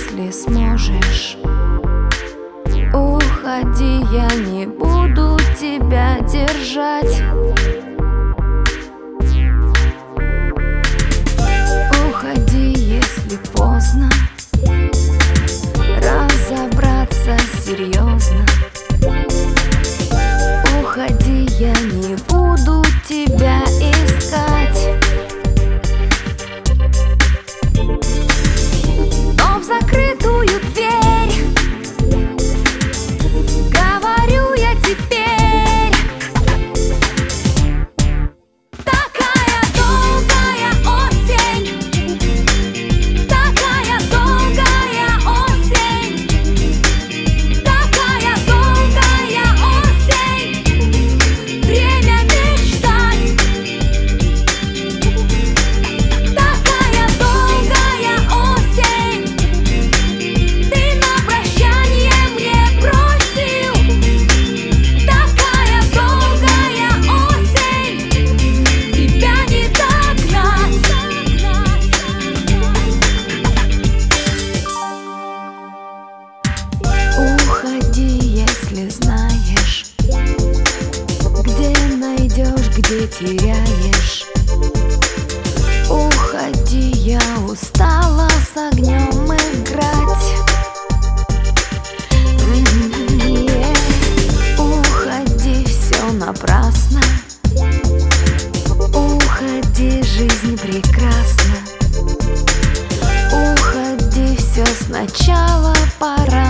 если сможешь. Уходи, я не буду тебя держать. Уходи, если поздно разобраться серьезно. Уходи, я не буду тебя искать. Но в закрытую дверь говорю я теперь. Такая долгая осень, такая долгая осень, такая долгая осень. Время мечтать. Такая долгая осень. Ты на прощанье мне бросил. Такая долгая осень. Тебя не догнать. Уходи, если знаешь, где найдешь, где теряешь. Уходи, я устала с огнем играть. Уходи, все напрасно. Уходи, жизнь прекрасна. Уходи, все сначала пора.